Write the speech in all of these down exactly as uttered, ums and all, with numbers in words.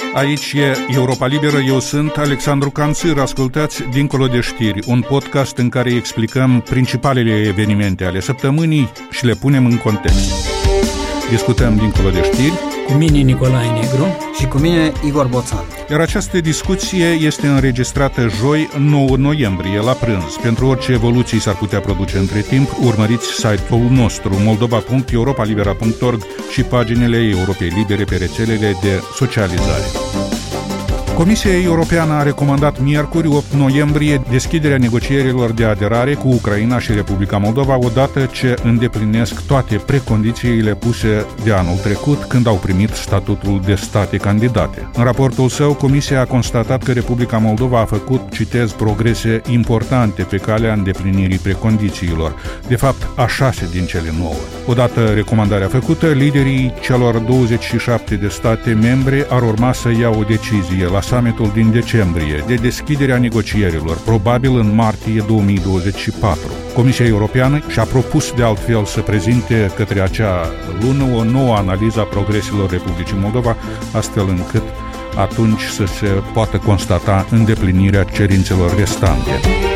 Aici e Europa Liberă, eu sunt Alexandru Canțir. Ascultați Dincolo de știri, un podcast în care explicăm principalele evenimente ale săptămânii și le punem în context. Discutăm Dincolo de știri cu mine Nicolae Negru și cu mine Igor Boțan. Iar această discuție este înregistrată joi, nouă noiembrie, la prânz. Pentru orice evoluții s-ar putea produce între timp, urmăriți site-ul nostru moldova punct europa libera punct org și paginile Europei Libere pe rețelele de socializare. Comisia Europeană a recomandat miercuri, opt noiembrie, deschiderea negocierilor de aderare cu Ucraina și Republica Moldova, odată ce îndeplinesc toate precondițiile puse de anul trecut, când au primit statutul de state candidate. În raportul său, Comisia a constatat că Republica Moldova a făcut, citez, progrese importante pe calea îndeplinirii precondițiilor, de fapt a șase din cele nouă. Odată recomandarea făcută, liderii celor douăzeci și șapte de state membre ar urma să ia o decizie la summitul din decembrie de deschiderea negocierilor, probabil în martie două mii douăzeci și patru. Comisia Europeană și-a propus de altfel să prezinte către acea lună o nouă analiză a progreselor Republicii Moldova, astfel încât atunci să se poată constata îndeplinirea cerințelor restante.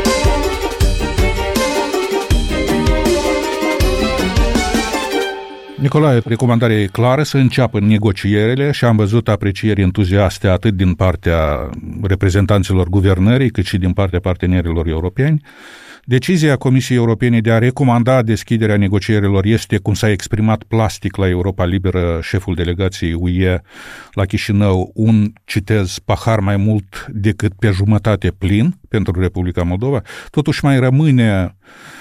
Nicolae, recomandarea e clară, să înceapă negocierele și am văzut aprecieri entuziaste atât din partea reprezentanților guvernării cât și din partea partenerilor europeni. Decizia Comisiei Europene de a recomanda deschiderea negocierilor este, cum s-a exprimat plastic la Europa Liberă șeful delegației U E la Chișinău, un, citez, pahar mai mult decât pe jumătate plin pentru Republica Moldova. Totuși mai rămâne...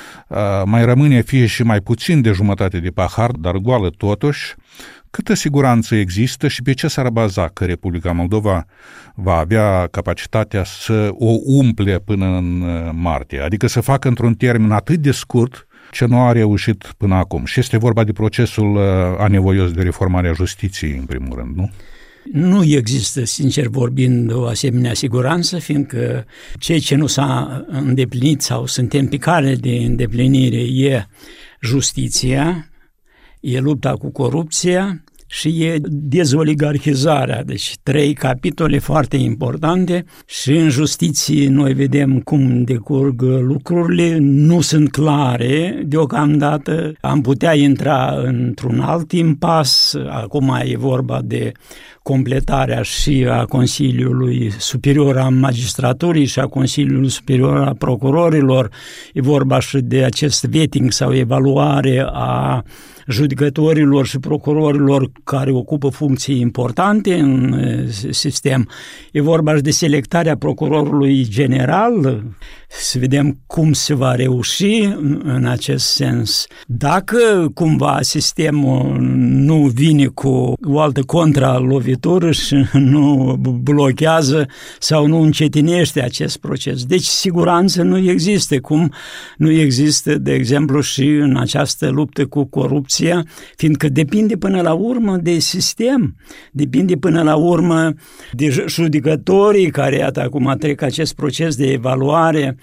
mai rămâne fie și mai puțin de jumătate de pahar, dar goală totuși. Câtă siguranță există și pe ce s-ar baza că Republica Moldova va avea capacitatea să o umple până în martie? Adică să facă într-un termen atât de scurt ce nu a reușit până acum. Și este vorba de procesul anevoios de reformare a justiției, în primul rând, nu? Nu există, sincer vorbind, o asemenea siguranță, fiindcă ceea ce nu s-a îndeplinit sau sunt în picare de îndeplinire e justiția, e lupta cu corupția și e dezoligarhizarea. Deci trei capitole foarte importante și în justiție noi vedem cum decurg lucrurile, nu sunt clare deocamdată, am putea intra într-un alt impas, acum e vorba de completarea și a Consiliului Superior a Magistraturii și a Consiliului Superior a Procurorilor, e vorba și de acest vetting sau evaluare a judecătorilor și procurorilor care ocupă funcții importante în sistem. E vorba și de selectarea procurorului general, să vedem cum se va reuși în acest sens. Dacă cumva sistemul nu vine cu o altă contralovitură și nu blochează sau nu încetinește acest proces. Deci siguranță nu există, cum nu există, de exemplu, și în această luptă cu corupția, fiindcă depinde până la urmă de sistem, depinde până la urmă de judecătorii care, iată, acum trec acest proces de evaluare,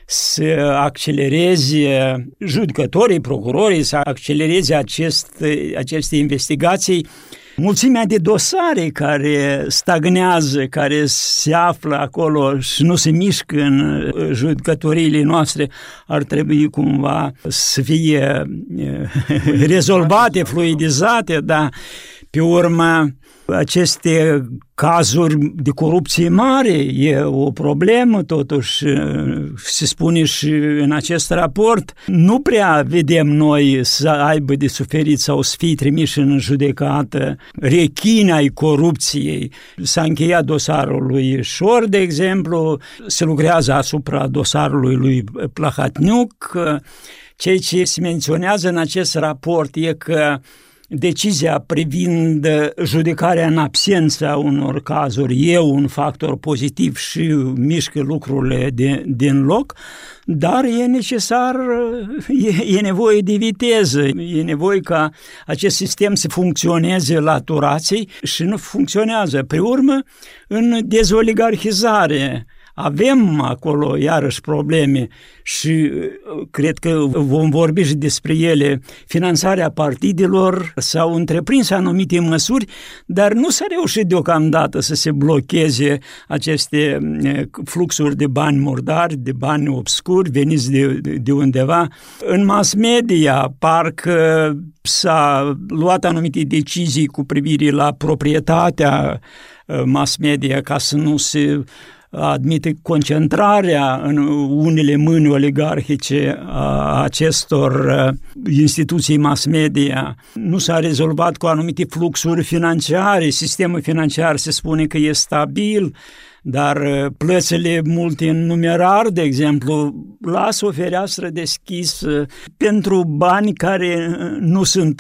să accelereze judecătorii, procurorii, să accelereze acest, aceste investigații. Mulțimea de dosare care stagnează, care se află acolo și nu se mișcă în judecătoriile noastre, ar trebui cumva să fie rezolvate, fluidizate, dar pe urmă aceste cazuri de corupție mare e o problemă, totuși se spune și în acest raport. Nu prea vedem noi să aibă de suferit sau să fie trimiși în judecată rechini ai corupției. S-a încheiat dosarul lui Șor, de exemplu, se lucrează asupra dosarului lui Plahatniuc. Ceea ce se menționează în acest raport e că decizia privind judecarea în absența unor cazuri e un factor pozitiv și mișcă lucrurile de, din loc, dar e necesar, e, e nevoie de viteză, e nevoie ca acest sistem să funcționeze la turații și nu funcționează. Pe urmă, în dezoligarhizare Avem acolo iarăși probleme și cred că vom vorbi și despre ele. Finanțarea partidelor, s-au întreprins anumite măsuri, dar nu s-a reușit deocamdată să se blocheze aceste fluxuri de bani murdari, de bani obscuri, veniți de, de undeva. În mass media, parcă s-a luat anumite decizii cu privire la proprietatea mass media ca să nu se admite concentrarea în unele mâini oligarhice a acestor instituții mass media. Nu s-a rezolvat cu anumite fluxuri financiare, sistemul financiar se spune că e stabil, dar plățile multe în numerar, de exemplu, lasă o fereastră deschisă pentru bani care nu sunt,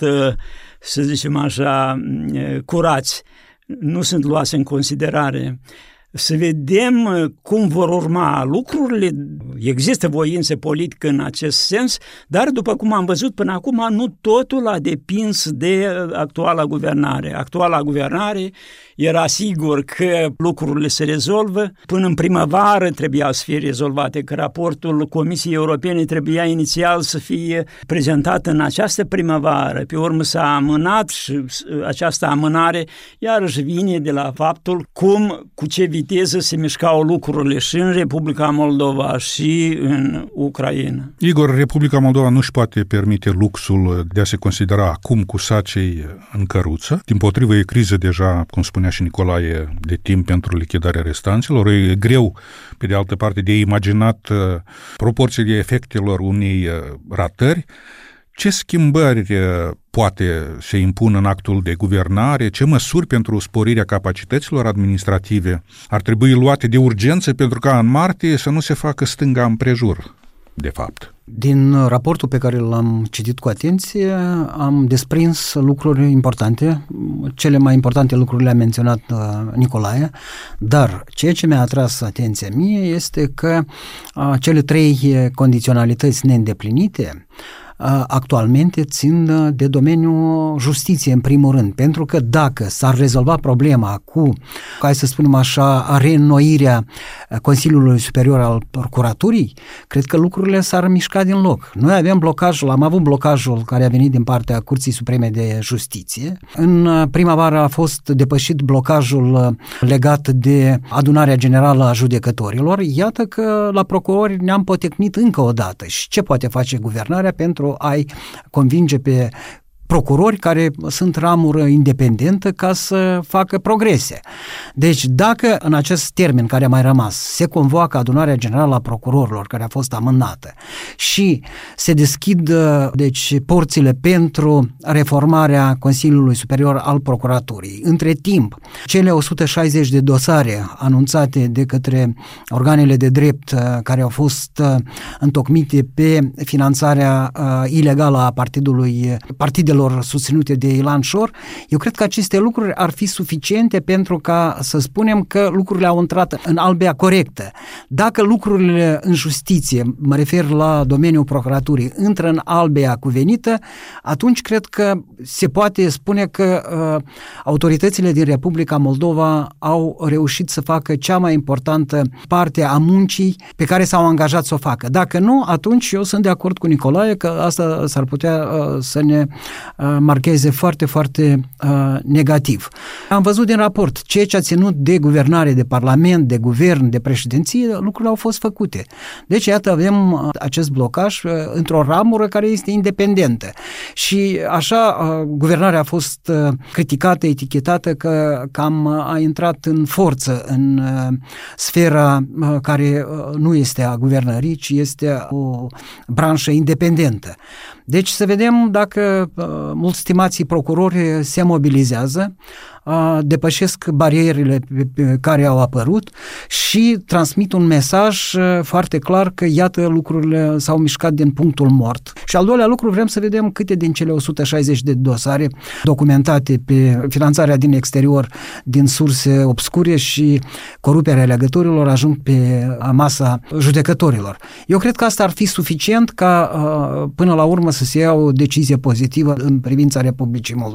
să zicem așa, curați, nu sunt luați în considerare. Să vedem cum vor urma lucrurile. Există voință politică în acest sens, dar după cum am văzut până acum, nu totul a depins de actuala guvernare. Actuala guvernare era sigur că lucrurile se rezolvă. Până în primăvară trebuia să fie rezolvate, că raportul Comisiei Europene trebuia inițial să fie prezentat în această primăvară. Pe urmă s-a amânat și această amânare iarăși vine de la faptul cum, cu ce viteză se mișcau lucrurile și în Republica Moldova și în Ucraina. Igor, Republica Moldova nu își poate permite luxul de a se considera acum cu sacii în căruță. Dimpotrivă, e criză deja, cum spunea și Nicolae, de timp pentru lichidarea restanților. E greu, pe de altă parte, de imaginat proporțiile efectelor unei ratări. Ce schimbări poate se impune în actul de guvernare? Ce măsuri pentru sporirea capacităților administrative ar trebui luate de urgență pentru ca în martie să nu se facă stânga împrejur, de fapt? Din raportul pe care l-am citit cu atenție, am desprins lucruri importante. Cele mai importante lucruri le-a menționat uh, Nicolae, dar ceea ce mi-a atras atenția mie este că uh, cele trei condiționalități neîndeplinite actualmente țin de domeniul justiției în primul rând, pentru că dacă s-ar rezolva problema cu, hai să spunem așa, reînnoirea Consiliului Superior al Procuraturii, cred că lucrurile s-ar mișca din loc. Noi avem blocajul, am avut blocajul care a venit din partea Curții Supreme de Justiție. În primăvară a fost depășit blocajul legat de adunarea generală a judecătorilor. Iată că la procurori ne-am potecnit încă o dată. Și ce poate face guvernarea pentru a-i convinge pe procurori care sunt ramură independentă ca să facă progrese. Deci dacă în acest termen care a mai rămas se convoacă adunarea generală a procurorilor care a fost amânată și se deschid deci porțile pentru reformarea Consiliului Superior al Procuraturii, între timp cele o sută șaizeci de dosare anunțate de către organele de drept care au fost întocmite pe finanțarea ilegală a partidului partidelor susținute de Ilan Șor, eu cred că aceste lucruri ar fi suficiente pentru ca să spunem că lucrurile au intrat în albea corectă. Dacă lucrurile în justiție, mă refer la domeniul procuraturii, intră în albea cuvenită, atunci cred că se poate spune că uh, autoritățile din Republica Moldova au reușit să facă cea mai importantă parte a muncii pe care s-au angajat să o facă. Dacă nu, atunci eu sunt de acord cu Nicolae că asta s-ar putea uh, să ne marcheze foarte, foarte uh, negativ. Am văzut din raport, ceea ce a ținut de guvernare, de parlament, de guvern, de președinție, lucrurile au fost făcute. Deci, iată, avem uh, acest blocaj uh, într-o ramură care este independentă. Și așa, uh, guvernarea a fost uh, criticată, etichetată că cam a intrat în forță în uh, sfera uh, care uh, nu este a guvernării, ci este o branșă independentă. Deci să vedem dacă uh, mulți stimații procurori se mobilizează, uh, depășesc barierele pe, pe care au apărut și transmit un mesaj uh, foarte clar că iată lucrurile s-au mișcat din punctul mort. Și al doilea lucru, vrem să vedem câte din cele o sută șaizeci de dosare documentate pe finanțarea din exterior, din surse obscure și coruperea legătorilor ajung pe masa judecătorilor. Eu cred că asta ar fi suficient ca uh, până la urmă să se ia o decizie pozitivă în privința Republicii Moldova.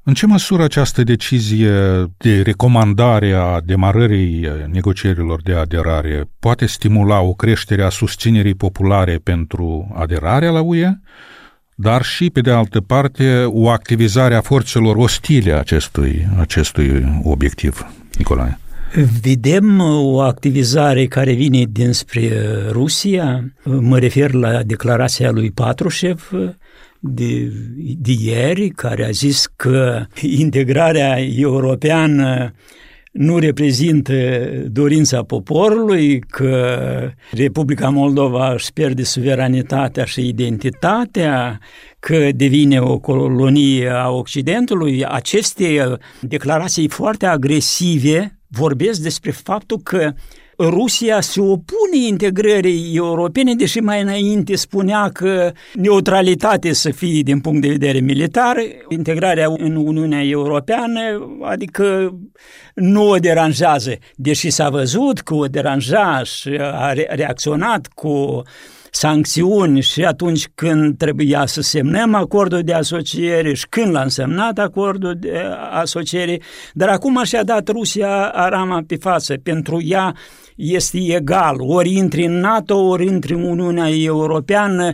În ce măsură această decizie de recomandare a demarării negocierilor de aderare poate stimula o creștere a susținerii populare pentru aderarea la U E, dar și, pe de altă parte, o activizare a forțelor ostile acestui, acestui obiectiv, Nicolae? Vedem o activizare care vine dinspre Rusia, mă refer la declarația lui Patrushev de, de ieri, care a zis că integrarea europeană nu reprezintă dorința poporului, că Republica Moldova își pierde suveranitatea și identitatea, că devine o colonie a Occidentului. Aceste declarații foarte agresive vorbesc despre faptul că Rusia se opune integrării europene, deși mai înainte spunea că neutralitate să fie din punct de vedere militar, integrarea în Uniunea Europeană, adică nu o deranjează, deși s-a văzut că o deranja și a reacționat cu sancțiuni și atunci când trebuia să semnăm acordul de asociere și când l-a semnat acordul de asociere, dar acum și-a dat Rusia arama pe față. Pentru ea este egal, ori intri în NATO, ori intri în Uniunea Europeană,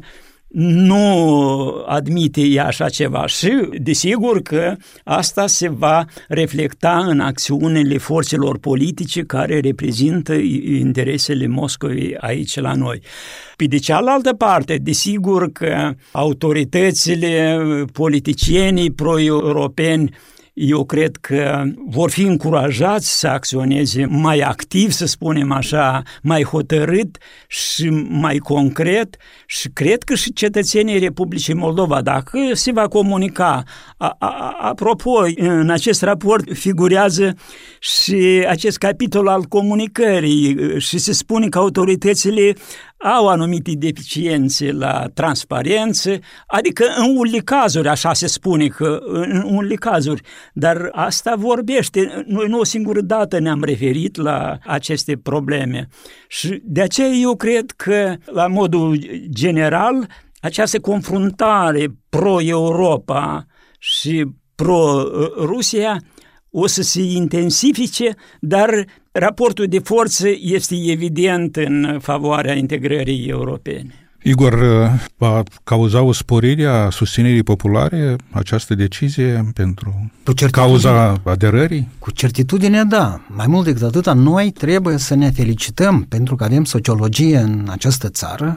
nu admite ea așa ceva și desigur că asta se va reflecta în acțiunile forțelor politice care reprezintă interesele Moscovei aici la noi. Pe de cealaltă parte, desigur că autoritățile, politicienii pro-europeni, eu cred că vor fi încurajați să acționeze mai activ, să spunem așa, mai hotărât și mai concret și cred că și cetățenii Republicii Moldova, dacă se va comunica, a, a, apropo, în acest raport figurează și acest capitol al comunicării și se spune că autoritățile au anumite deficiențe la transparență, adică în unele cazuri, așa se spune că în unele cazuri, dar asta vorbește. Noi nu o singură dată ne-am referit la aceste probleme și de aceea eu cred că, la modul general, această confruntare pro-Europa și pro-Rusia o să se intensifice, dar raportul de forță este evident în favoarea integrării europene. Igor, va cauza o sporire a susținerii populare această decizie pentru cauza aderării? Cu certitudine, da. Mai mult decât atâta, noi trebuie să ne felicităm pentru că avem sociologie în această țară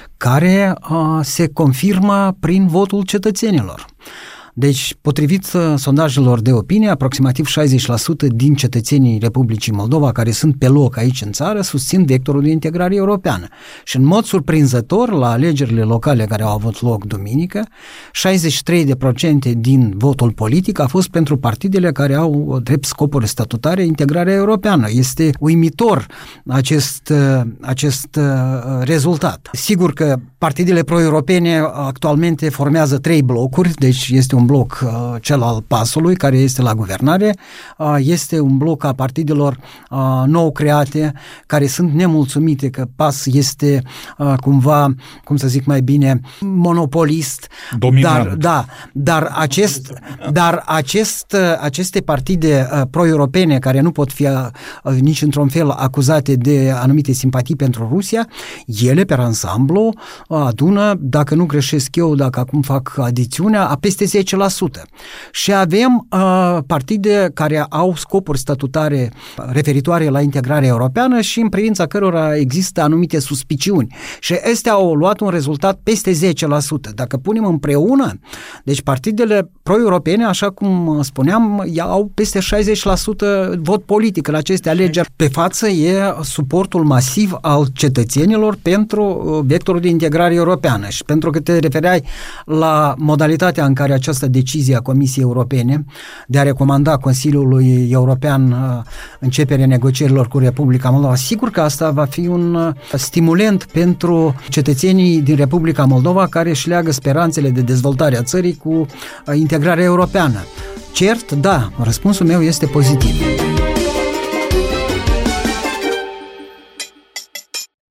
care uh, se confirmă prin votul cetățenilor. Deci, potrivit sondajelor de opinie, aproximativ șaizeci la sută din cetățenii Republicii Moldova care sunt pe loc aici în țară susțin vectorul de integrare europeană. Și în mod surprinzător, la alegerile locale care au avut loc duminică, șaizeci și trei la sută din votul politic a fost pentru partidele care au drept scopuri statutare integrarea europeană. Este uimitor acest, acest rezultat. Sigur că partidele pro-europene actualmente formează trei blocuri, deci este un bloc, uh, cel al PAS-ului, care este la guvernare, uh, este un bloc a partidelor uh, nou create, care sunt nemulțumite că PAS este uh, cumva, cum să zic mai bine, monopolist. Dominant. Dar, da, dar, acest, dar acest, aceste partide uh, pro-europene, care nu pot fi uh, nici într-un fel acuzate de anumite simpatii pentru Rusia, ele, pe ansamblu, uh, adună, dacă nu greșesc eu, dacă acum fac adițiunea, a peste zece la sută. Și avem uh, partide care au scopuri statutare referitoare la integrarea europeană și în privința cărora există anumite suspiciuni. Și astea au luat un rezultat peste zece la sută. Dacă punem împreună, deci partidele pro-europene, așa cum spuneam, au peste șaizeci la sută vot politic în aceste alegeri. Pe față e suportul masiv al cetățenilor pentru vectorul de integrare europeană. Și pentru că te refereai la modalitatea în care această decizie a Comisiei Europene de a recomanda Consiliului European începerea negocierilor cu Republica Moldova, sigur că asta va fi un stimulent pentru cetățenii din Republica Moldova care își leagă speranțele de dezvoltare a țării cu integrarea europeană. Cert, da, răspunsul meu este pozitiv.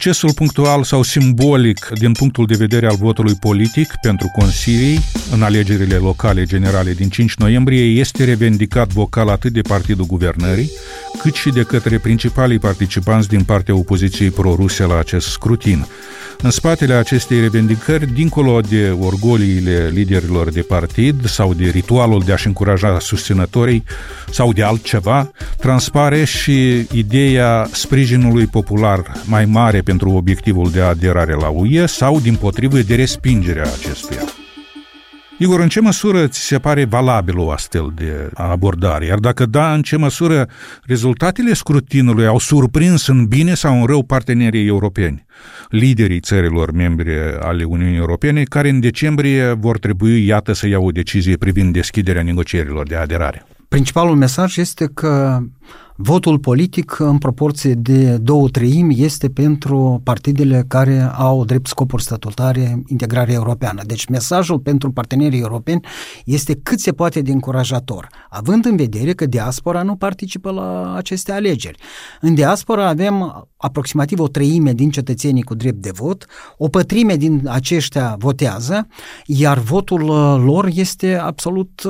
Succesul punctual sau simbolic din punctul de vedere al votului politic pentru consilii în alegerile locale generale din cinci noiembrie este revendicat vocal atât de Partidul Guvernării, cât și de către principalii participanți din partea opoziției pro-ruse la acest scrutin. În spatele acestei revendicări, dincolo de orgoliile liderilor de partid sau de ritualul de a-și încuraja susținătorii sau de altceva, transpare și ideea sprijinului popular mai mare pentru obiectivul de aderare la U E sau, dimpotrivă, de respingerea acestuia. Igor, în ce măsură ți se pare valabil o astfel de abordare? Iar dacă da, în ce măsură rezultatele scrutinului au surprins în bine sau în rău partenerii europeni, liderii țărilor membre ale Uniunii Europene, care în decembrie vor trebui, iată, să iau o decizie privind deschiderea negocierilor de aderare? Principalul mesaj este că votul politic în proporție de două treimi este pentru partidele care au drept scopuri statutare integrarea europeană. Deci mesajul pentru partenerii europeni este cât se poate de încurajator, având în vedere că diaspora nu participă la aceste alegeri. În diaspora avem aproximativ o treime din cetățenii cu drept de vot, o pătrime din aceștia votează, iar votul lor este absolut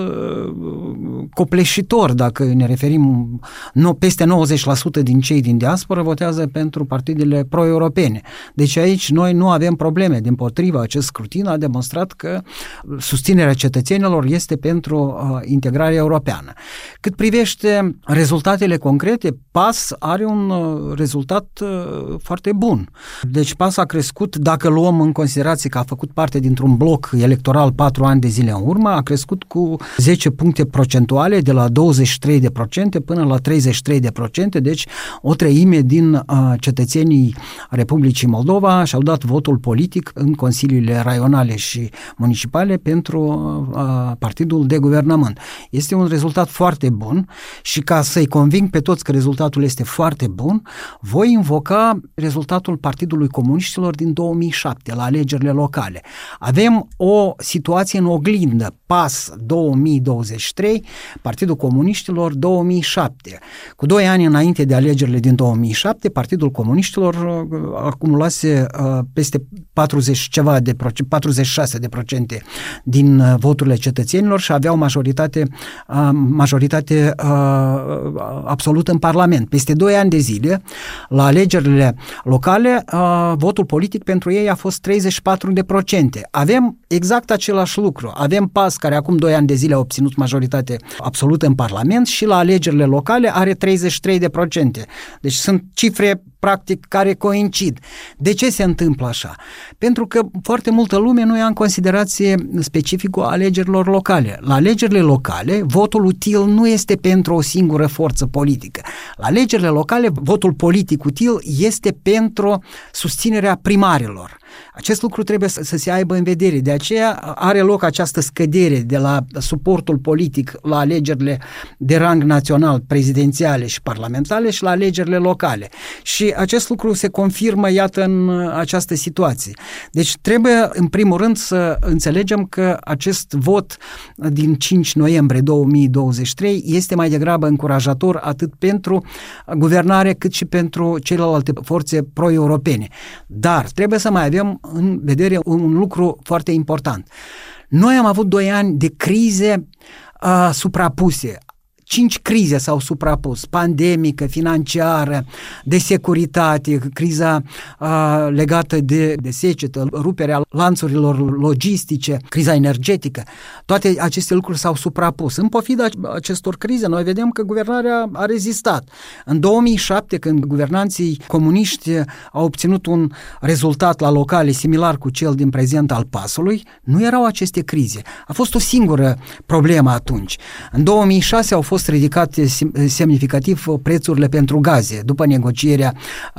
copleșitor. Dacă ne referim, no, peste nouăzeci la sută din cei din diaspora votează pentru partidele pro-europene. Deci aici noi nu avem probleme. Dimpotrivă, acest scrutin a demonstrat că susținerea cetățenilor este pentru uh, integrarea europeană. Cât privește rezultatele concrete, P A S are un uh, rezultat uh, foarte bun. Deci P A S a crescut, dacă luăm în considerație că a făcut parte dintr-un bloc electoral patru ani de zile în urmă, a crescut cu zece puncte procentuale, de la douăzeci și trei la până la treizeci și trei de procente, deci o treime din uh, cetățenii Republicii Moldova și-au dat votul politic în consiliile raionale și municipale pentru uh, partidul de guvernământ. Este un rezultat foarte bun și ca să-i conving pe toți că rezultatul este foarte bun, voi invoca rezultatul Partidului Comuniștilor din două mii șapte, la alegerile locale. Avem o situație în oglindă, P A S două mii douăzeci și trei, Partidul Comuniștilor două mii șapte. Cu doi ani înainte de alegerile din două mii șapte, Partidul Comuniștilor acumulase uh, peste patruzeci ceva de patruzeci și șase de procente din uh, voturile cetățenilor și aveau majoritate, uh, majoritate uh, absolută în Parlament. Peste doi ani de zile, la alegerile locale, uh, votul politic pentru ei a fost treizeci și patru de procente. Avem exact același lucru. Avem P A S, care acum doi ani de zile a obținut majoritate absolută în Parlament și la alegerile locale are treizeci și trei de procente. Deci sunt cifre practic care coincid. De ce se întâmplă așa? Pentru că foarte multă lume nu ia în considerație specificul alegerilor locale. La alegerile locale, votul util nu este pentru o singură forță politică. La alegerile locale, votul politic util este pentru susținerea primarilor. Acest lucru trebuie să, să se aibă în vedere. De aceea are loc această scădere de la suportul politic la alegerile de rang național, prezidențiale și parlamentare și la alegerile locale. Și acest lucru se confirmă, iată, în această situație. Deci trebuie, în primul rând, să înțelegem că acest vot din cinci noiembrie două mii douăzeci și trei este mai degrabă încurajator atât pentru guvernare cât și pentru celelalte forțe pro-europene. Dar trebuie să mai avem în vedere un lucru foarte important. Noi am avut doi ani de crize uh, suprapuse. Cinci crize s-au suprapus, pandemică, financiară, de securitate, criza uh, legată de, de secetă, ruperea lanțurilor logistice, criza energetică. Toate aceste lucruri s-au suprapus. În pofida acestor crize, noi vedem că guvernarea a rezistat. În două mii șapte, când guvernanții comuniști au obținut un rezultat la locale similar cu cel din prezent al P A S-ului, nu erau aceste crize. A fost o singură problemă atunci. În două mii șase au fost ridicate semnificativ prețurile pentru gaze, după negocierea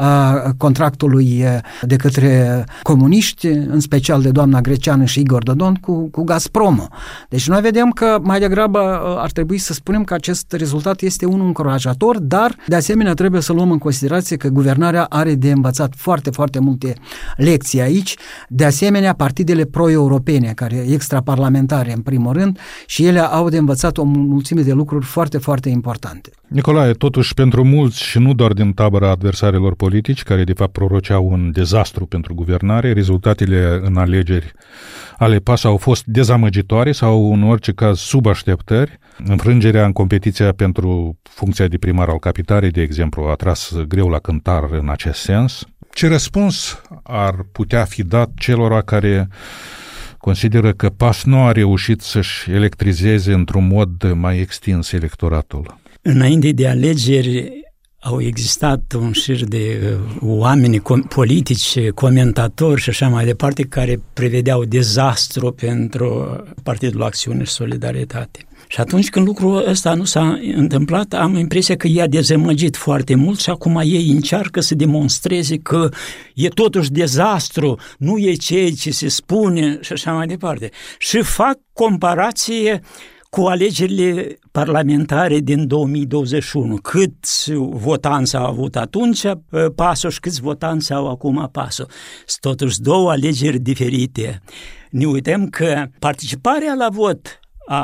a, contractului de către comuniști, în special de doamna Greceană și Igor Dodon, cu, cu Gazpromul. Deci noi vedem că mai degrabă ar trebui să spunem că acest rezultat este unul încurajator, dar de asemenea trebuie să luăm în considerație că guvernarea are de învățat foarte, foarte multe lecții aici. De asemenea, partidele pro-europene, care extraparlamentare în primul rând, și ele au de învățat o mulțime de lucruri foarte foarte, foarte importante. Nicolae, totuși pentru mulți și nu doar din tabăra adversarilor politici, care de fapt proroceau un dezastru pentru guvernare, rezultatele în alegeri ale P A S au fost dezamăgitoare sau în orice caz sub așteptări. Înfrângerea în competiția pentru funcția de primar al capitalei, de exemplu, a tras greu la cântar în acest sens. Ce răspuns ar putea fi dat celora care consideră că P A S nu a reușit să-și electrizeze într-un mod mai extins electoratul? Înainte de alegeri au existat un șir de oameni com- politici, comentatori și așa mai departe, care prevedeau dezastru pentru Partidul Acțiune și Solidaritate. Și atunci când lucrul ăsta nu s-a întâmplat, am impresia că i-a dezamăgit foarte mult și acum ei încearcă să demonstreze că e totuși dezastru, nu e ceea ce se spune și așa mai departe. Și fac comparație cu alegerile parlamentare din două mii douăzeci și unu. Câți votanți au avut atunci P A S-ul și câți votanți au acum P A S-ul. Sunt totuși două alegeri diferite. Ne uităm că participarea la vot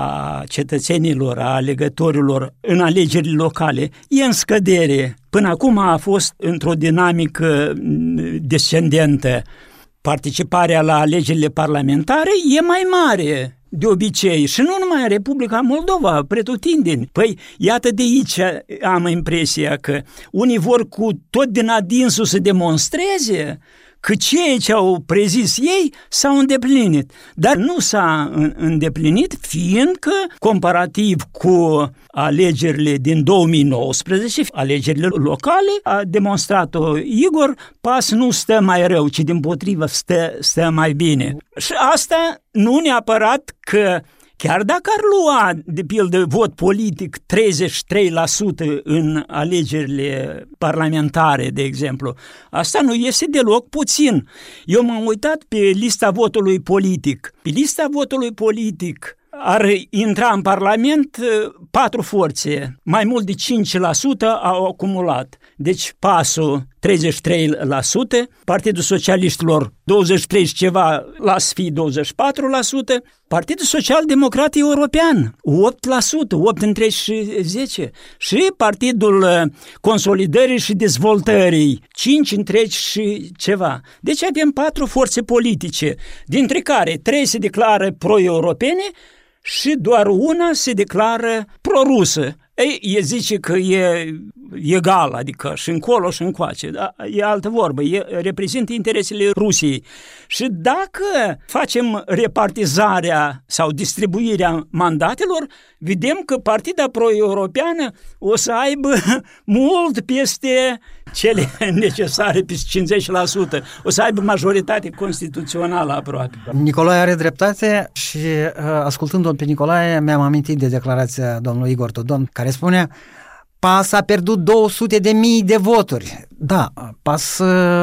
a cetățenilor, a alegătorilor în alegerile locale e în scădere. Până acum a fost într-o dinamică descendentă. Participarea la alegerile parlamentare e mai mare de obicei și nu numai în Republica Moldova, pretutindeni. Păi, iată de aici am impresia că unii vor cu tot din adinsul să demonstreze că ceea ce au prezis ei s-au îndeplinit, dar nu s-a îndeplinit, fiindcă, comparativ cu alegerile din două mii nouăsprezece, alegerile locale, a demonstrat-o Igor, P A S nu stă mai rău, ci dimpotrivă stă, stă mai bine. Și asta nu neapărat că chiar dacă ar lua, de pildă, vot politic treizeci și trei la sută în alegerile parlamentare, de exemplu, asta nu este deloc puțin. Eu m-am uitat pe lista votului politic. Pe lista votului politic ar intra în Parlament patru forțe, mai mult de cinci la sută au acumulat. Deci P A S-ul treizeci și trei la sută, Partidul Socialiștilor douăzeci și trei și ceva, la să fie douăzeci și patru la sută, Partidul Social-Democrat European opt la sută, opt între zece și Partidul Consolidării și Dezvoltării cinci între și ceva. Deci avem patru forțe politice, dintre care trei se declară pro-europene și doar una se declară pro-rusă. Ei, e zice că e egal, adică și încolo și încoace, da? E altă vorbă, e, reprezintă interesele Rusiei. Și dacă facem repartizarea sau distribuirea mandatelor, vedem că partida pro-europeană o să aibă mult peste cele necesare, peste cincizeci la sută. O să aibă majoritate constituțională aproape. Nicolae are dreptate și ascultându-l pe Nicolae mi-am amintit de declarația domnului Igor Todon, care spunea: P A S a pierdut două sute de mii de voturi. Da, P A S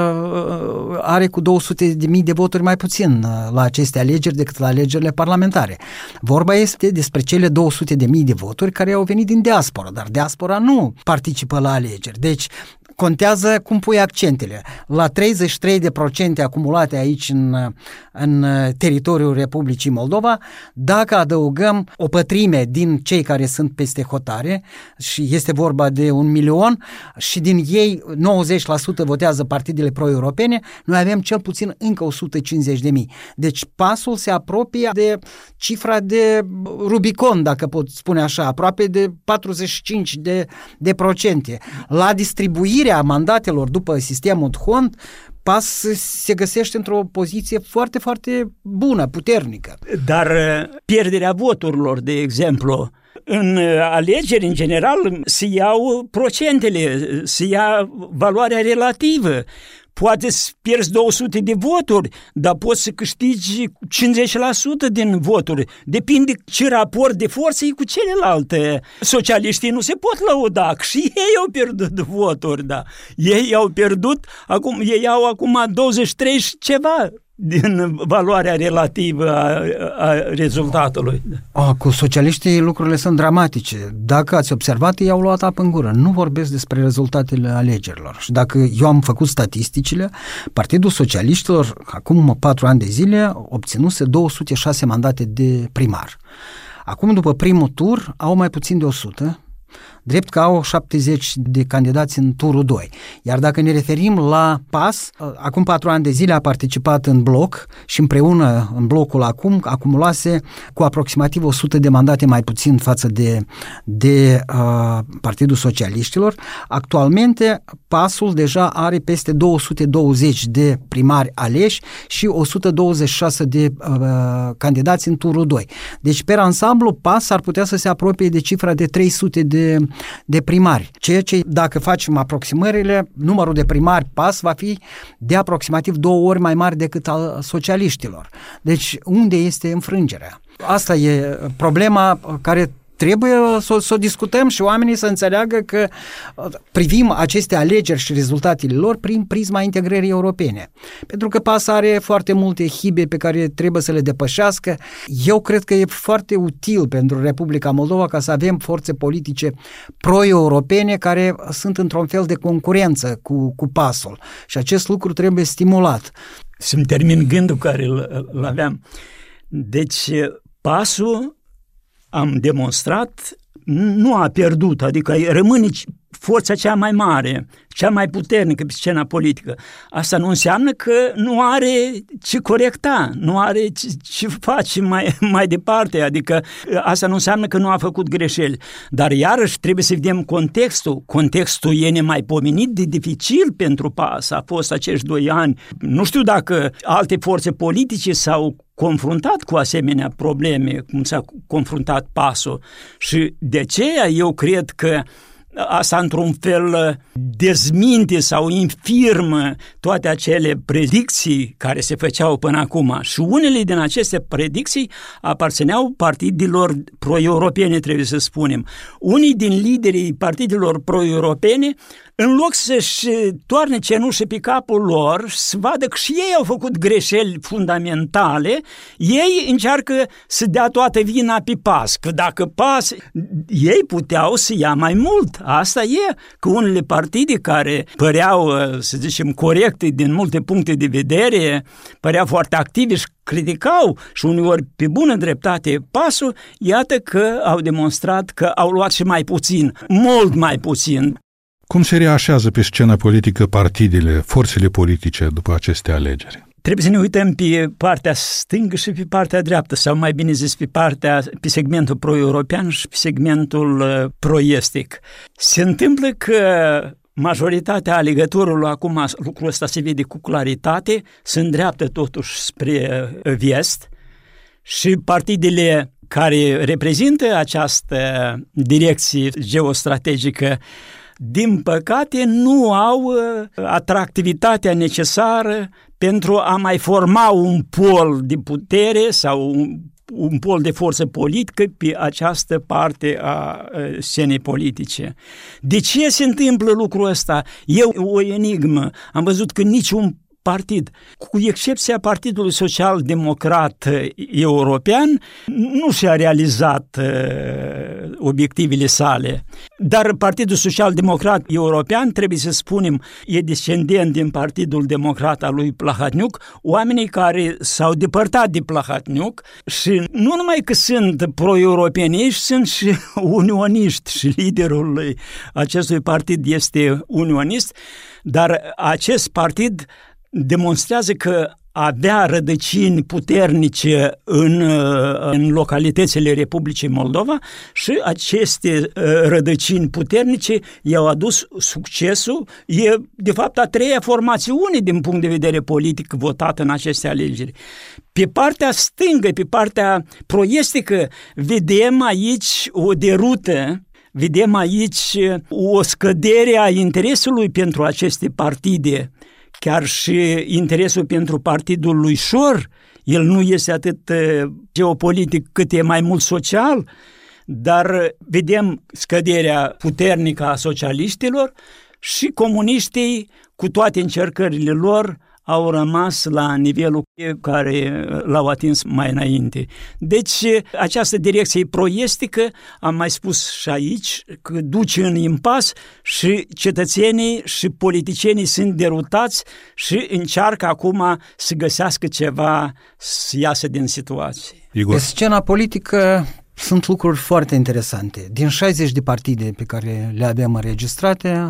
are cu două sute de mii de voturi mai puțin la aceste alegeri decât la alegerile parlamentare. Vorba este despre cele două sute de mii de voturi care au venit din diaspora, dar diaspora nu participă la alegeri. Deci contează cum pui accentele. La treizeci și trei la sută acumulate aici în, în teritoriul Republicii Moldova, dacă adăugăm o pătrime din cei care sunt peste hotare, și este vorba de un milion, și din ei nouăzeci la sută votează partidele pro-europene, noi avem cel puțin încă o sută cincizeci de mii. Deci P A S-ul se apropie de cifra de Rubicon, dacă pot spune așa, aproape de patruzeci și cinci de, de procente. La distribuire a mandatelor după sistemul D'Hondt, P A S se găsește într-o poziție foarte, foarte bună, puternică. Dar pierderea voturilor, de exemplu, în alegeri, în general, se iau procentele, se ia valoarea relativă. Poate să pierzi două sute de voturi, dar poți să câștigi cincizeci la sută din voturi. Depinde ce raport de forță e cu celelalte. Socialiștii nu se pot lăuda, că și ei au pierdut voturi, da. Ei au pierdut, acum, ei au acum douăzeci și trei și ceva din valoarea relativă a, a rezultatului. A, cu socialiștii lucrurile sunt dramatice. Dacă ați observat, ei au luat apă în gură. Nu vorbesc despre rezultatele alegerilor. Și dacă eu am făcut statisticile, Partidul Socialiștilor, acum patru ani de zile, obținuse două sute șase mandate de primar. Acum, după primul tur, au mai puțin de o sută drept că au șaptezeci de candidați în turul doi. Iar dacă ne referim la P A S, acum patru ani de zile a participat în bloc și împreună în blocul acum acumulase cu aproximativ o sută de mandate mai puțin față de, de uh, Partidul Socialiștilor. Actualmente P A S-ul deja are peste două sute douăzeci de primari aleși și o sută douăzeci și șase de uh, candidați în turul doi. Deci, pe ansamblu, P A S ar putea să se apropie de cifra de trei sute de, de primari. Ceea ce, dacă facem aproximările, numărul de primari P A S va fi de aproximativ două ori mai mare decât al socialiștilor. Deci, unde este înfrângerea? Asta e problema care trebuie să, să o discutăm și oamenii să înțeleagă că privim aceste alegeri și rezultatele lor prin prisma integrării europene. Pentru că P A S are foarte multe hibe pe care trebuie să le depășească. Eu cred că e foarte util pentru Republica Moldova ca să avem forțe politice pro-europene care sunt într-un fel de concurență cu, cu P A S-ul. Și acest lucru trebuie stimulat. Să-mi termin gândul care îl aveam. Deci, P A S-ul, am demonstrat, nu a pierdut, adică rămâne forța cea mai mare, cea mai puternică pe scena politică. Asta nu înseamnă că nu are ce corecta, nu are ce, ce face mai, mai departe, adică asta nu înseamnă că nu a făcut greșeli. Dar iarăși trebuie să vedem contextul. Contextul e nemaipomenit de dificil pentru P A S. A fost acești doi ani. Nu știu dacă alte forțe politice s-au confruntat cu asemenea probleme, cum s-a confruntat P A S-ul. Și de aceea eu cred că asta într-un fel dezminte sau infirmă toate acele predicții care se făceau până acum. Și unele din aceste predicții aparțineau partidelor pro-europene, trebuie să spunem. Unii din liderii partidelor pro-europene, în loc să-și toarne cenușă pe capul lor, să vadă că și ei au făcut greșeli fundamentale, ei încearcă să dea toată vina pe P A S. Că dacă P A S, ei puteau să ia mai mult. Asta e, că unele partide care păreau, să zicem, corecte din multe puncte de vedere, păreau foarte active și criticau și uneori pe bună dreptate P A S-ul, iată că au demonstrat că au luat și mai puțin, mult mai puțin. Cum se reașează pe scena politică partidele, forțele politice după aceste alegeri? Trebuie să ne uităm pe partea stângă și pe partea dreaptă, sau mai bine zis pe partea, pe segmentul pro-european și pe segmentul uh, pro-estic. Se întâmplă că majoritatea alegătorilor, acum lucrul ăsta se vede cu claritate, se îndreaptă totuși spre vest și partidele care reprezintă această direcție geostrategică, din păcate, nu au atractivitatea necesară pentru a mai forma un pol de putere sau un, un pol de forță politică pe această parte a scenei politice. De ce se întâmplă lucrul ăsta? E o enigmă. Am văzut că niciun partid, cu excepția Partidului Social-Democrat European, nu și-a realizat uh, obiectivele sale. Dar Partidul Social-Democrat European, trebuie să spunem, e descendent din Partidul Democrat al lui Plahotniuc, oamenii care s-au depărtat de Plahotniuc și nu numai că sunt pro-europeni, sunt și unioniști și liderul acestui partid este unionist, dar acest partid demonstrează că avea rădăcini puternice în, în localitățile Republicii Moldova și aceste rădăcini puternice i-au adus succesul. E, de fapt, a treia formațiune din punct de vedere politic votată în aceste alegeri. Pe partea stângă, pe partea proiestică, vedem aici o derută, vedem aici o scădere a interesului pentru aceste partide. Chiar și interesul pentru partidul lui Șor, el nu este atât geopolitic cât e mai mult social, dar vedem scăderea puternică a socialiștilor și comuniștii, cu toate încercările lor, au rămas la nivelul care l-au atins mai înainte. Deci, această direcție proiestică, am mai spus și aici, că duce în impas și cetățenii și politicienii sunt derutați și încearcă acum să găsească ceva să iasă din situație. Igor. Pe scena politică Sunt lucruri foarte interesante. Din șaizeci de partide pe care le avem înregistrate,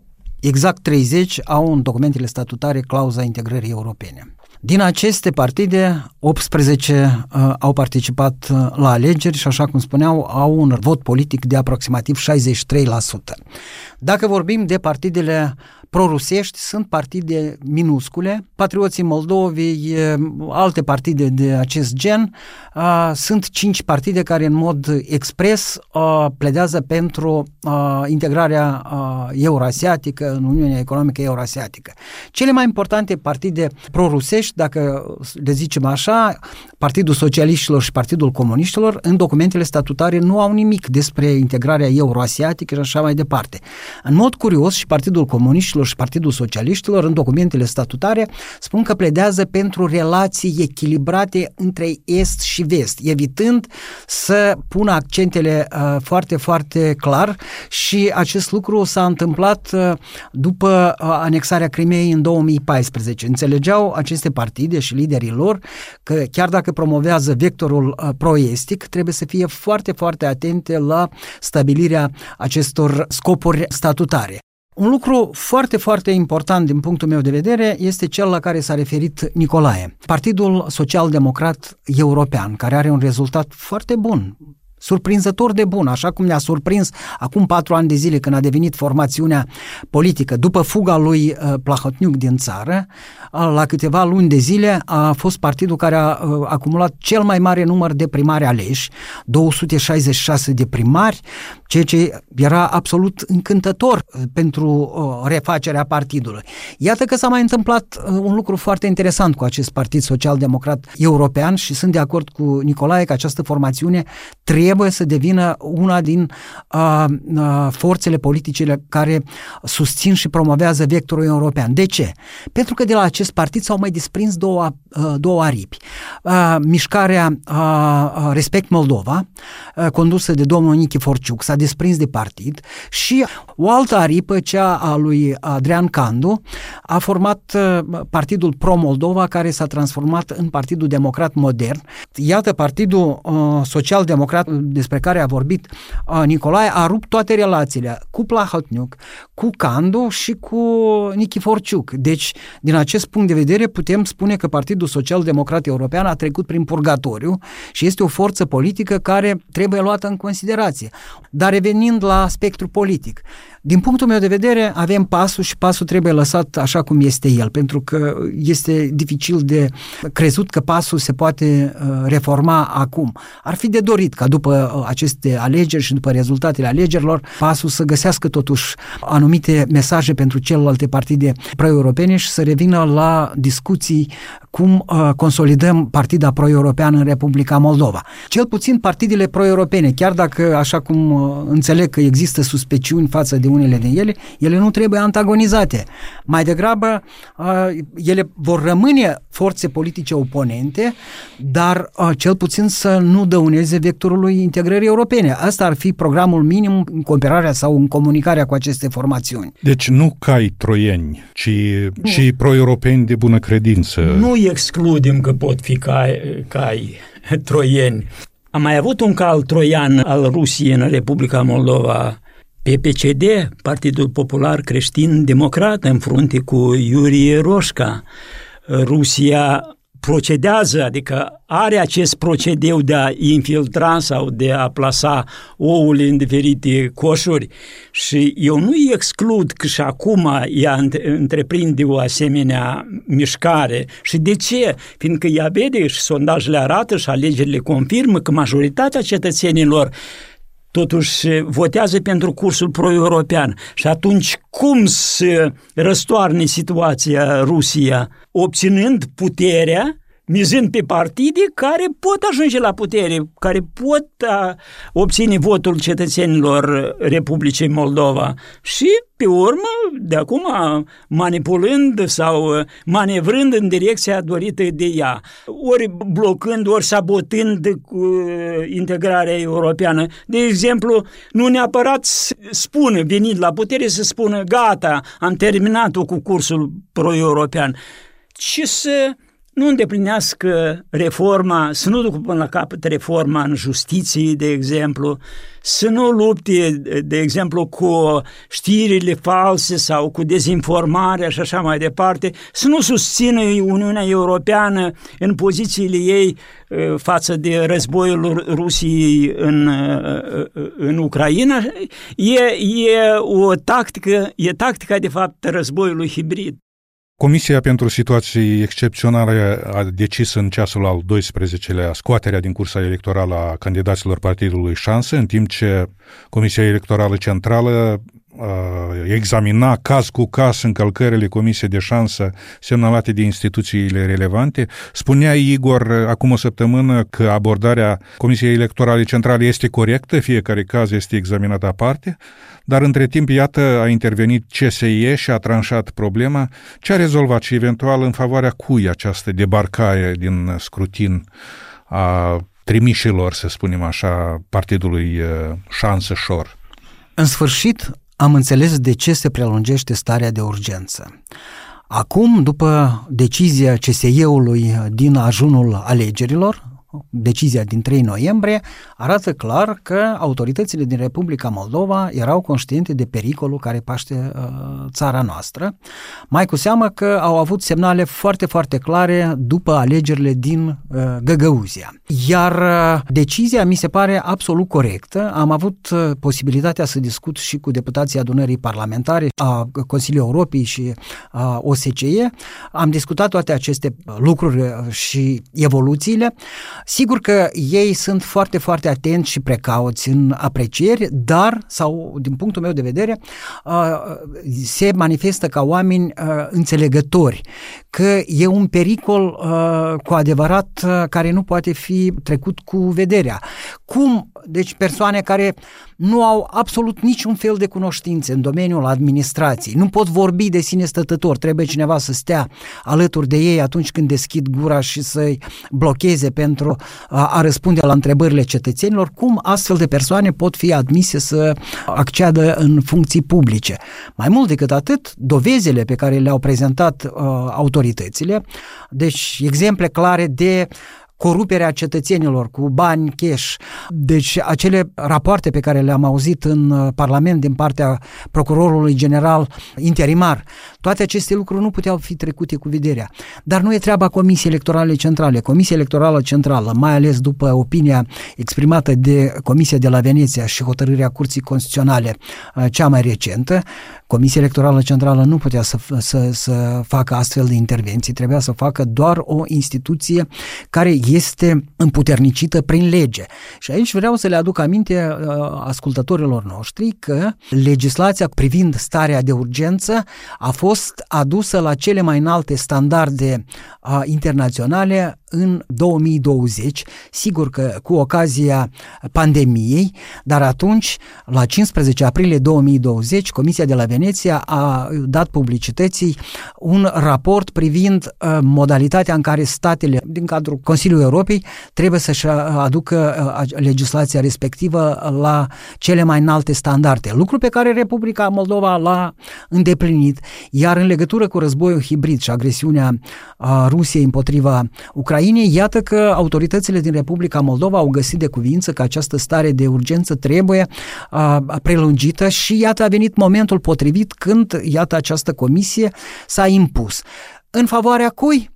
exact treizeci au în documentele statutare clauza integrării europene. Din aceste partide, optsprezece uh, au participat uh, la alegeri și, așa cum spuneau, au un vot politic de aproximativ șaizeci și trei la sută. Dacă vorbim de partidele prorusești, sunt partide minuscule. Patrioții Moldovei, alte partide de acest gen, uh, sunt cinci partide care în mod expres uh, pledează pentru uh, integrarea uh, euroasiatică în Uniunea Economică Euroasiatică. Cele mai importante partide prorusești, dacă le zicem așa, Partidul Socialiștilor și Partidul Comuniștilor, în documentele statutare nu au nimic despre integrarea euroasiatică și așa mai departe. În mod curios, și Partidul Comuniștilor și Partidul Socialiștilor, în documentele statutare, spun că pledează pentru relații echilibrate între Est și Vest, evitând să pună accentele uh, foarte, foarte clar, și acest lucru s-a întâmplat uh, după uh, anexarea Crimeei în două mii paisprezece. Înțelegeau aceste partide și liderii lor că chiar dacă promovează vectorul uh, pro-estic, trebuie să fie foarte, foarte atente la stabilirea acestor scopuri statutare. Un lucru foarte, foarte important din punctul meu de vedere este cel la care s-a referit Nicolae. Partidul Social-Democrat European, care are un rezultat foarte bun, surprinzător de bun, așa cum ne-a surprins acum patru ani de zile când a devenit formațiunea politică. După fuga lui Plahotniuc din țară, la câteva luni de zile a fost partidul care a acumulat cel mai mare număr de primari aleși, două sute șaizeci și șase de primari, ceea ce era absolut încântător pentru refacerea partidului. Iată că s-a mai întâmplat un lucru foarte interesant cu acest Partid Social-Democrat European și sunt de acord cu Nicolae că această formațiune trebuie trebuie să devină una din uh, uh, forțele politice care susțin și promovează vectorul european. De ce? Pentru că de la acest partid s-au mai desprins două, uh, două aripi. Uh, mișcarea uh, Respect Moldova, uh, condusă de domnul Nichiforciuc, s-a desprins de partid, și o altă aripă, cea a lui Adrian Candu, a format uh, Partidul Pro-Moldova, care s-a transformat în Partidul Democrat Modern. Iată, Partidul uh, Social-Democrat despre care a vorbit uh, Nicolae a rupt toate relațiile cu Plahotniuc, cu Candu și cu Nichiforciuc. Deci, din acest punct de vedere, putem spune că Partidul Social-Democrat European a trecut prin purgatoriu și este o forță politică care trebuie luată în considerație. Dar revenind la spectru politic, din punctul meu de vedere, avem PAS-ul și PAS-ul trebuie lăsat așa cum este el, pentru că este dificil de crezut că PAS-ul se poate reforma acum. Ar fi de dorit ca după aceste alegeri și după rezultatele alegerilor, PAS-ul să găsească totuși anumite mesaje pentru celelalte partide pro-europene și să revină la discuții cum uh, consolidăm partida pro-europeană în Republica Moldova. Cel puțin partidele pro-europene, chiar dacă, așa cum uh, înțeleg că există suspiciuni față de unele din ele, ele nu trebuie antagonizate. Mai degrabă, uh, ele vor rămâne forțe politice oponente, dar uh, cel puțin să nu dăuneze vectorului integrării europene. Asta ar fi programul minim în cooperarea sau în comunicarea cu aceste formațiuni. Deci nu cai troieni, ci nu. Și pro-europeni de bună credință. Nu excludem că pot fi cai, cai troieni. Am mai avut un cal troian al Rusiei în Republica Moldova, P P C D, Partidul Popular Creștin Democrat, în frunte cu Iurie Roșca. Rusia procedează, adică are acest procedeu de a infiltra sau de a plasa ouăle în diferite coșuri, și eu nu exclud că și acum ea întreprinde o asemenea mișcare. Și de ce? Fiindcă ea vede și sondajele arată și alegerile confirmă că majoritatea cetățenilor totuși votează pentru cursul pro-european. Și atunci cum să răstoarne situația Rusia? Obținând puterea, mizând pe partide care pot ajunge la putere, care pot a, obține votul cetățenilor Republicii Moldova și, pe urmă, de acum, manipulând sau manevrând în direcția dorită de ea, ori blocând, ori sabotând cu integrarea europeană. De exemplu, nu neapărat spună, venind la putere, să spună, gata, am terminat-o cu cursul pro-european, ci să nu îndeplinească reforma, să nu ducă până la capăt reforma în justiție, de exemplu, să nu lupte, de exemplu, cu știrile false sau cu dezinformarea și așa mai departe, să nu susțină Uniunea Europeană în pozițiile ei față de războiul Rusiei în, în Ucraina. E, e o tactică, e tactica, de fapt, războiului hibrid. Comisia pentru situații excepționale a decis în ceasul al doisprezecelea scoaterea din cursa electorală a candidaților partidului Șansă, în timp ce Comisia Electorală Centrală examina caz cu caz încălcările Comisiei de Șansă semnalate de instituțiile relevante. Spunea Igor acum o săptămână că abordarea Comisiei Electorale Centrale este corectă, fiecare caz este examinat aparte, dar între timp, iată, a intervenit C S E și a tranșat problema. Ce a rezolvat și eventual în favoarea cui această debarcare din scrutin a trimișilor, să spunem așa, partidului Șansă Șor? În sfârșit, am înțeles de ce se prelungește starea de urgență. Acum, după decizia C S E-ului din ajunul alegerilor, decizia din trei noiembrie, arată clar că autoritățile din Republica Moldova erau conștiente de pericolul care paște uh, țara noastră, mai cu seamă că au avut semnale foarte, foarte clare după alegerile din uh, Găgăuzia. Iar uh, decizia mi se pare absolut corectă. Am avut uh, posibilitatea să discut și cu deputații adunării parlamentare a Consiliului Europei și a O S C E. Am discutat toate aceste lucruri și evoluțiile. Sigur că ei sunt foarte, foarte atenți și precauți în aprecieri, dar, sau din punctul meu de vedere, se manifestă ca oameni înțelegători, că e un pericol cu adevărat care nu poate fi trecut cu vederea. Cum, deci persoane care nu au absolut niciun fel de cunoștințe în domeniul administrației, nu pot vorbi de sine stătător, trebuie cineva să stea alături de ei atunci când deschid gura și să-i blocheze pentru a, a răspunde la întrebările cetățenilor, cum astfel de persoane pot fi admise să acceadă în funcții publice. Mai mult decât atât, dovezile pe care le-au prezentat uh, autoritățile, deci exemple clare de coruperea cetățenilor cu bani cash, deci acele rapoarte pe care le-am auzit în Parlament din partea procurorului general interimar, toate aceste lucruri nu puteau fi trecute cu vederea. Dar nu e treaba Comisiei Electorale Centrale. Comisia Electorală Centrală, mai ales după opinia exprimată de Comisia de la Veneția și hotărârea Curții Constituționale cea mai recentă, Comisia Electorală Centrală nu putea să, să, să facă astfel de intervenții, trebuia să facă doar o instituție care este împuternicită prin lege. Și aici vreau să le aduc aminte uh, ascultătorilor noștri că legislația privind starea de urgență a fost adusă la cele mai înalte standarde uh, internaționale în două mii douăzeci, sigur că cu ocazia pandemiei, dar atunci, la cincisprezece aprilie două mii douăzeci, Comisia de la Veneția a dat publicității un raport privind uh, modalitatea în care statele din cadrul Consiliului Europei trebuie să-și aducă uh, legislația respectivă la cele mai înalte standarde, lucru pe care Republica Moldova l-a îndeplinit, iar în legătură cu războiul hibrid și agresiunea uh, Rusiei împotriva Ucrainei, iată că autoritățile din Republica Moldova au găsit de cuvință că această stare de urgență trebuie uh, prelungită și iată a venit momentul potrivit când, iată, această comisie s-a impus. În favoarea cui?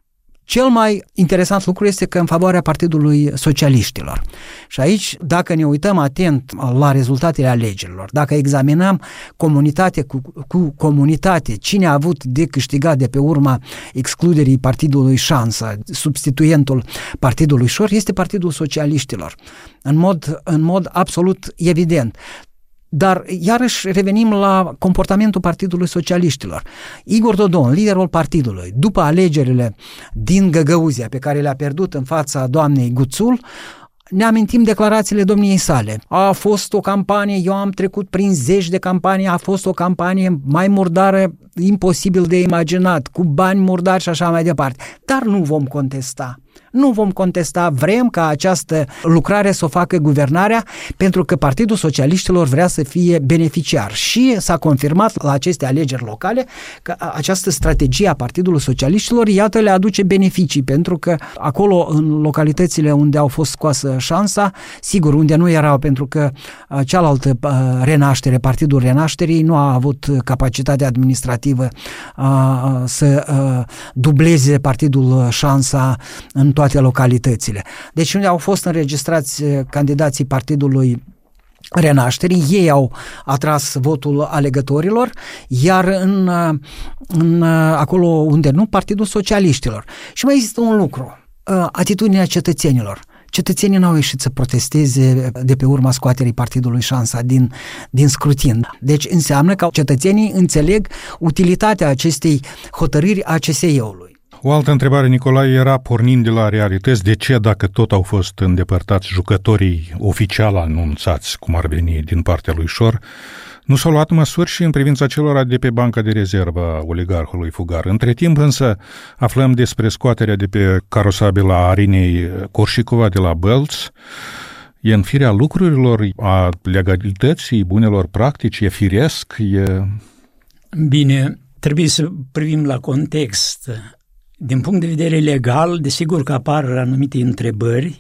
Cel mai interesant lucru este că în favoarea Partidului Socialiștilor. Și aici, dacă ne uităm atent la rezultatele alegerilor, dacă examinăm comunitate cu, cu comunitate, cine a avut de câștigat de pe urma excluderii Partidului Șansă, substituentul Partidului Șor, este Partidul Socialiștilor. În mod, în mod absolut evident. Dar iarăși revenim la comportamentul Partidului Socialiștilor. Igor Dodon, liderul partidului, după alegerile din Găgăuzia pe care le-a pierdut în fața doamnei Guțul, ne amintim declarațiile domniei sale. A fost o campanie, eu am trecut prin zeci de campanii, a fost o campanie mai murdară, imposibil de imaginat, cu bani murdari și așa mai departe. Dar nu vom contesta nu vom contesta, vrem ca această lucrare să o facă guvernarea, pentru că Partidul Socialiștilor vrea să fie beneficiar. Și s-a confirmat la aceste alegeri locale că această strategie a Partidului Socialiștilor, iată, le aduce beneficii, pentru că acolo, în localitățile unde au fost scoasă șansa, sigur, unde nu erau, pentru că cealaltă Renaștere, Partidul Renașterii, nu a avut capacitatea administrativă să dubleze Partidul Șansa în toate localitățile. Deci unde au fost înregistrați candidații Partidului Renașterii, ei au atras votul alegătorilor, iar în, în acolo unde nu, Partidul Socialiștilor. Și mai există un lucru, atitudinea cetățenilor. Cetățenii n-au ieșit să protesteze de pe urma scoaterii Partidului Șansa din, din scrutin. Deci înseamnă că cetățenii înțeleg utilitatea acestei hotărâri a C S E-ului. O altă întrebare, Nicolae, era, pornind de la realități, de ce, dacă tot au fost îndepărtați jucătorii oficial anunțați, cum ar veni, din partea lui Șor, nu s-au luat măsuri și în privința celor de pe banca de rezervă a oligarhului fugar. Între timp însă aflăm despre scoaterea de pe carosabila Arinei Corșicova de la Bălț. E în firea lucrurilor, a legalității, bunelor practici, e firesc? E... Bine, trebuie să privim la context. Din punct de vedere legal, desigur că apar anumite întrebări.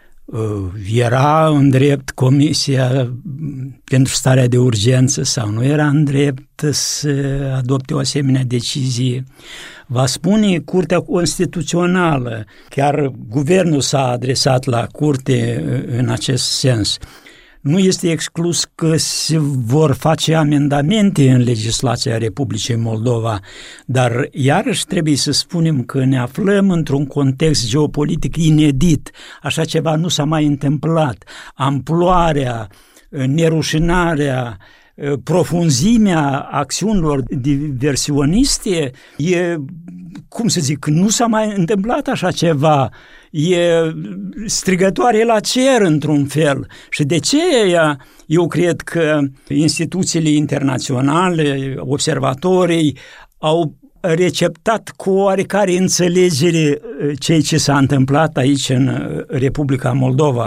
Era în drept Comisia pentru starea de urgență sau nu era în drept să adopte o asemenea decizie? Va spune Curtea Constituțională, chiar guvernul s-a adresat la Curte în acest sens. Nu este exclus că se vor face amendamente în legislația Republicii Moldova, dar iarăși trebuie să spunem că ne aflăm într-un context geopolitic inedit. Așa ceva nu s-a mai întâmplat. Amploarea, nerușinarea, profunzimea acțiunilor diversioniste e, cum să zic, nu s-a mai întâmplat așa ceva. E strigătoare la cer într-un fel. Și de ce eu cred că instituțiile internaționale, observatorii, au receptat cu oarecare înțelegere ceea ce s-a întâmplat aici în Republica Moldova,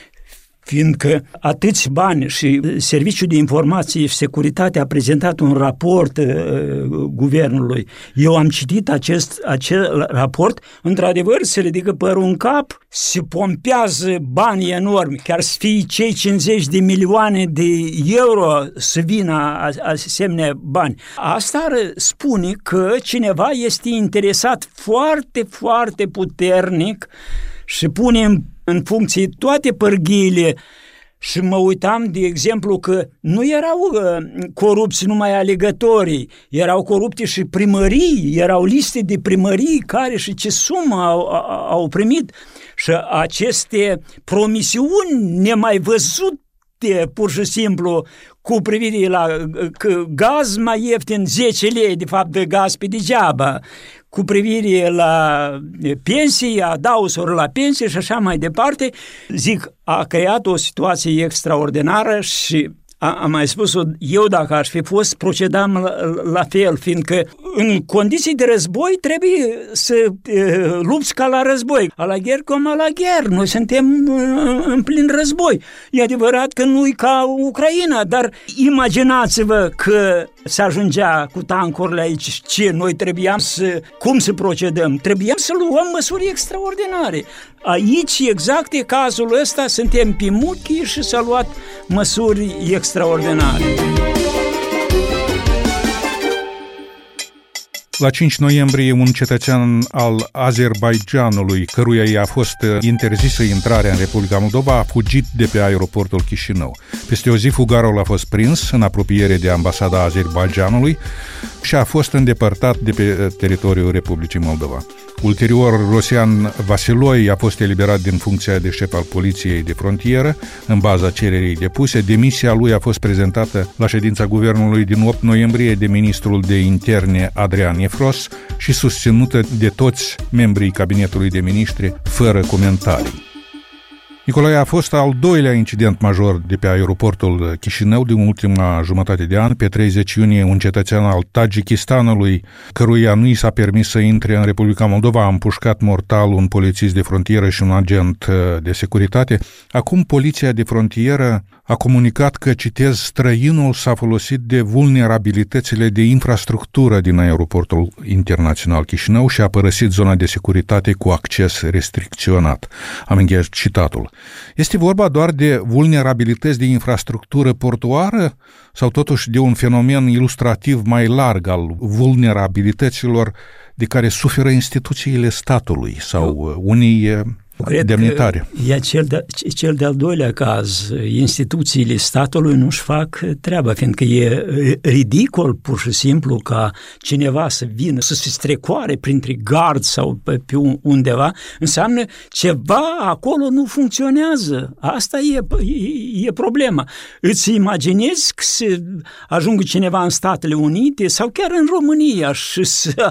fiindcă atâți bani și Serviciul de Informații și Securitate a prezentat un raport uh, guvernului. Eu am citit acest, acel raport, într-adevăr se ridică părul în cap, se pompează bani enormi, chiar să fie cei cincizeci de milioane de euro să vină asemenea bani. Asta spune că cineva este interesat foarte, foarte puternic și pune în în funcție toate pârghiile. Și mă uitam, de exemplu, că nu erau uh, corupți numai alegătorii, erau corupte și primării, erau liste de primării care și ce sumă au, au, au primit. Și aceste promisiuni nemai văzute, pur și simplu, cu privire la că gaz mai ieftin zece lei, de fapt, de gaz pe degeaba, cu privire la pensii, adausuri la pensie și așa mai departe, zic, a creat o situație extraordinară și am mai spus-o, eu dacă aș fi fost, procedam la, la fel, fiindcă în condiții de război trebuie să e, lupți ca la război. A la gher cum a la gher. Noi suntem în plin război. E adevărat că nu e ca Ucraina, dar imaginați-vă că se ajungea cu tancurile aici, ce noi trebuiam să, cum să procedăm? Trebuiam să luăm măsuri extraordinare. Aici, exact e cazul ăsta, suntem pe muchii și s-a luat măsuri extraordinare. La cinci noiembrie, un cetățean al Azerbaidjanului, căruia i-a fost interzisă intrarea în Republica Moldova, a fugit de pe aeroportul Chișinău. Peste o zi, fugarul a fost prins în apropiere de ambasada Azerbaidjanului și a fost îndepărtat de pe teritoriul Republicii Moldova. Ulterior, Rosian Vasiloi a fost eliberat din funcția de șef al Poliției de Frontieră în baza cererii depuse. Demisia lui a fost prezentată la ședința guvernului din opt noiembrie de ministrul de interne Adrian Efros și susținută de toți membrii cabinetului de miniștri fără comentarii. Nicolae, a fost al doilea incident major de pe aeroportul Chișinău din ultima jumătate de an. Pe treizeci iunie, un cetățean al Tajikistanului, căruia nu i s-a permis să intre în Republica Moldova, a împușcat mortal un polițist de frontieră și un agent de securitate. Acum poliția de frontieră a comunicat că, citez, străinul s-a folosit de vulnerabilitățile de infrastructură din aeroportul internațional Chișinău și a părăsit zona de securitate cu acces restricționat. Am încheiat citatul. Este vorba doar de vulnerabilități de infrastructură portuară sau totuși de un fenomen ilustrativ mai larg al vulnerabilităților de care suferă instituțiile statului sau unii Cred demnitari? Că e cel, de, cel de-al doilea caz. Instituțiile statului nu-și fac treaba, fiindcă e ridicol pur și simplu ca cineva să vină, să se strecoare printre gard sau pe, pe undeva, înseamnă ceva acolo nu funcționează. Asta e, e, e problema. Îți imaginezi că se ajungă cineva în Statele Unite sau chiar în România și să,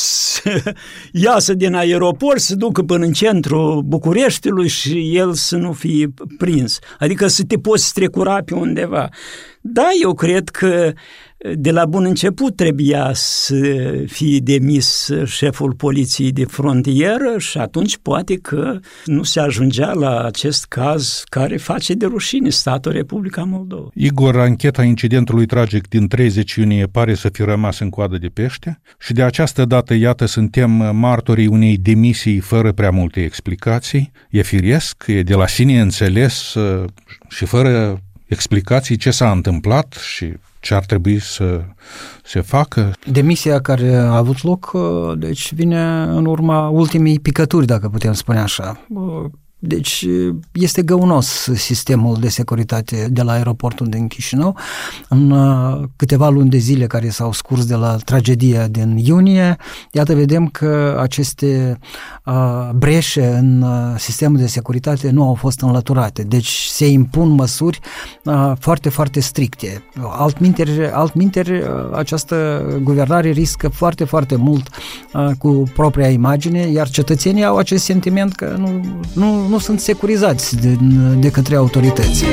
să iasă din aeroport, să ducă până în centru Bucureștiului și el să nu fie prins. Adică să te poți strecura pe undeva. Da, eu cred că de la bun început trebuia să fie demis șeful poliției de frontieră și atunci poate că nu se ajungea la acest caz care face de rușine statul Republica Moldova. Igor, ancheta incidentului tragic din treizeci iunie pare să fi rămas în coadă de pește și de această dată, iată, suntem martorii unei demisii fără prea multe explicații. E firesc, e de la sine înțeles și fără explicații ce s-a întâmplat și ce ar trebui să se facă. Demisia care a avut loc, deci vine în urma ultimei picături, dacă putem spune așa. Deci este găunos sistemul de securitate de la aeroportul din Chișinău. În câteva luni de zile care s-au scurs de la tragedia din iunie, iată vedem că aceste uh, breșe în sistemul de securitate nu au fost înlăturate. Deci se impun măsuri uh, foarte, foarte stricte. Altminteri, altminteri uh, această guvernare riscă foarte, foarte mult uh, cu propria imagine, iar cetățenii au acest sentiment că nu, nu nu sunt securizați de, de către autorități.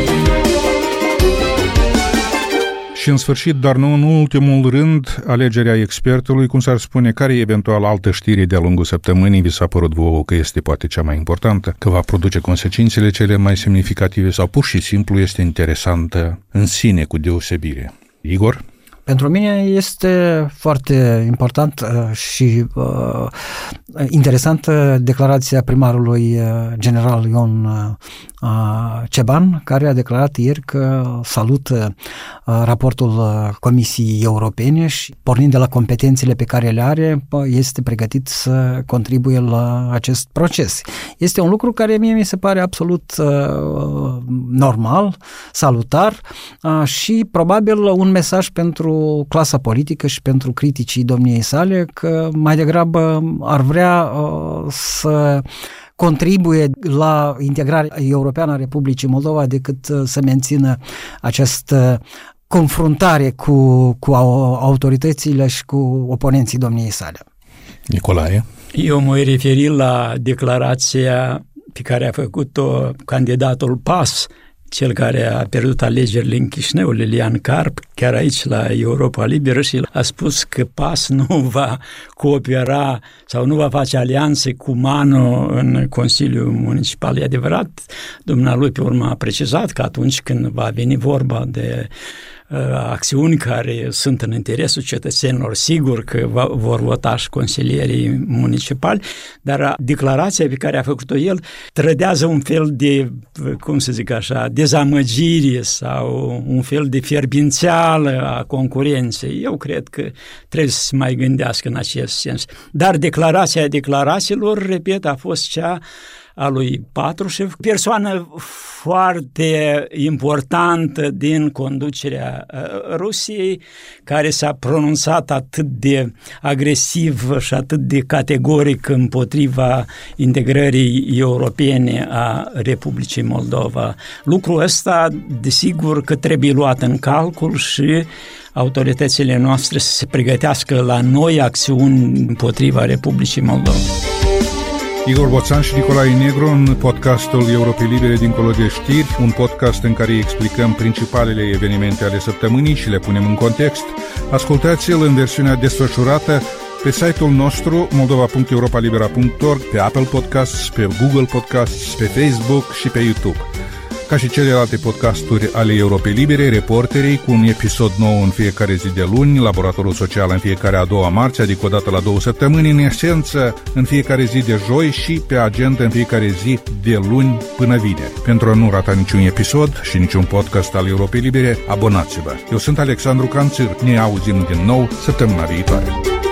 Și în sfârșit, dar nu în ultimul rând, alegerea expertului, cum s-ar spune, care e eventual altă știre de-a lungul săptămânii, vi s-a părut vouă că este poate cea mai importantă, că va produce consecințele cele mai semnificative sau pur și simplu este interesantă în sine cu deosebire? Igor? Pentru mine este foarte important uh, și uh, interesantă declarația primarului uh, general Ion uh, Ceban, care a declarat ieri că salută uh, raportul uh, Comisiei Europene și, pornind de la competențele pe care le are, uh, este pregătit să contribuie la acest proces. Este un lucru care mie mi se pare absolut uh, normal, salutar uh, și probabil un mesaj pentru clasa politică și pentru criticii domniei sale, că mai degrabă ar vrea uh, să contribuie la integrarea europeană a Republicii Moldova decât uh, să mențină această confruntare cu, cu autoritățile și cu oponenții domniei sale. Nicolae? Eu mă referi la declarația pe care a făcut-o candidatul P A S, cel care a pierdut alegerile în Chișinău, Lilian Carp, chiar aici la Europa Liberă, și a spus că P A S nu va coopera sau nu va face alianțe cu Mano în Consiliul Municipal. E adevărat, dumnealui pe urmă a precizat că atunci când va veni vorba de acțiuni care sunt în interesul cetățenilor, sigur că va, vor vota și consilierii municipali, dar declarația pe care a făcut-o el trădează un fel de, cum să zic așa, dezamăgire sau un fel de fierbințeală a concurenței. Eu cred că trebuie să se mai gândească în acest sens. Dar declarația declarațiilor, repet, a fost cea a lui Patrușev, persoană foarte importantă din conducerea Rusiei, care s-a pronunțat atât de agresiv și atât de categoric împotriva integrării europene a Republicii Moldova. Lucrul ăsta, desigur, că trebuie luat în calcul și autoritățile noastre să se pregătească la noi acțiuni împotriva Republicii Moldova. Igor Boțan și Nicolae Negru în podcastul Europei Libere dincolo de știri, un podcast în care explicăm principalele evenimente ale săptămânii și le punem în context. Ascultați-l în versiunea desfășurată pe site-ul nostru moldova punct europa libera punct org, pe Apple Podcasts, pe Google Podcasts, pe Facebook și pe YouTube. Ca și celelalte podcasturi ale Europei Libere, Reporterii, cu un episod nou în fiecare zi de luni, Laboratorul Social în fiecare a doua marți, adică o dată la două săptămâni, în esență în fiecare zi de joi și pe agenda în fiecare zi de luni până vineri. Pentru a nu rata niciun episod și niciun podcast al Europei Libere, abonați-vă. Eu sunt Alexandru Canțir, ne auzim din nou săptămâna viitoare.